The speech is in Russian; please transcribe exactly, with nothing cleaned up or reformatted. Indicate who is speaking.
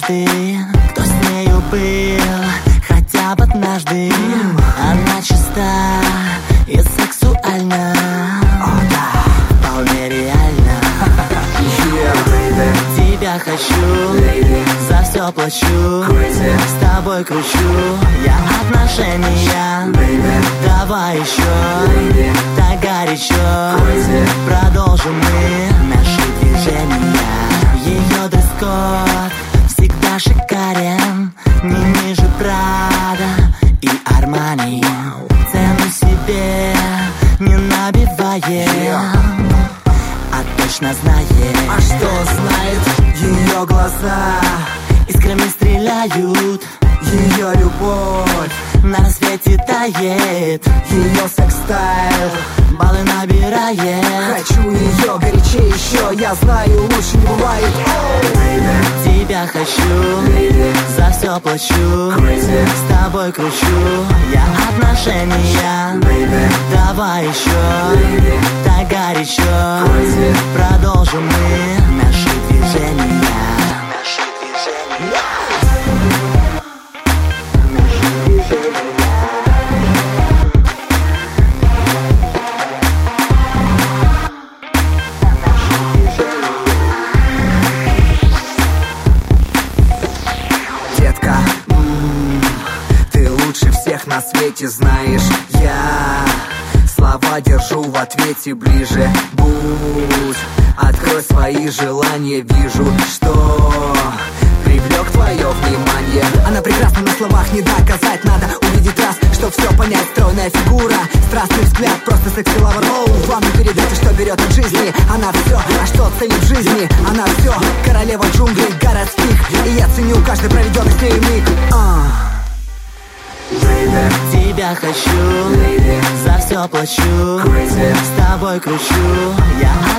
Speaker 1: каждый, кто с нею был хотя бы однажды. Она чиста и сексуальна,
Speaker 2: О, да,
Speaker 1: вполне реально.
Speaker 2: yeah, baby.
Speaker 1: Тебя хочу,
Speaker 2: Lady,
Speaker 1: за все плачу,
Speaker 2: crazy,
Speaker 1: с тобой кручу я отношения.
Speaker 2: baby,
Speaker 1: Давай еще,
Speaker 2: lady,
Speaker 1: так горячо,
Speaker 2: crazy,
Speaker 1: продолжим мы наши движения. Ее дресс-код всегда шикарен, не ниже Прада и Армани. Цену себе не набиваем, а точно знает.
Speaker 2: А что знает ее глаза,
Speaker 1: Искрами стреляют,
Speaker 2: ее любовь,
Speaker 1: на рассвете тает,
Speaker 2: ее секс-стайл.
Speaker 1: баллы набирает.
Speaker 2: Хочу ее горячее еще, я знаю, лучше не бывает. Baby,
Speaker 1: Тебя хочу,
Speaker 2: lady,
Speaker 1: за все плачу,
Speaker 2: crazy,
Speaker 1: с тобой кручу я отношения.
Speaker 2: baby,
Speaker 1: Давай еще,
Speaker 2: lady,
Speaker 1: так горячо,
Speaker 2: crazy,
Speaker 1: продолжим мы наши движения. Наши движения.
Speaker 2: детка, м-м, ты лучше всех на свете знаешь. Я слова держу в ответе, ближе будь. Открой свои желания, вижу, что привлек твое внимание. Она прекрасна на словах, не доказать, надо увидеть раз, чтоб все понять. Стройная фигура, страстный взгляд, просто секси-лавр. Оу, вам не передать, что берет от жизни. Она все, а что ценит в жизни? Она все, королева джунглей городских, и я ценю каждый проведенный с ней миг. А. Baby,
Speaker 1: Тебя хочу,
Speaker 2: lady,
Speaker 1: за все плачу,
Speaker 2: crazy,
Speaker 1: с тобой кручу я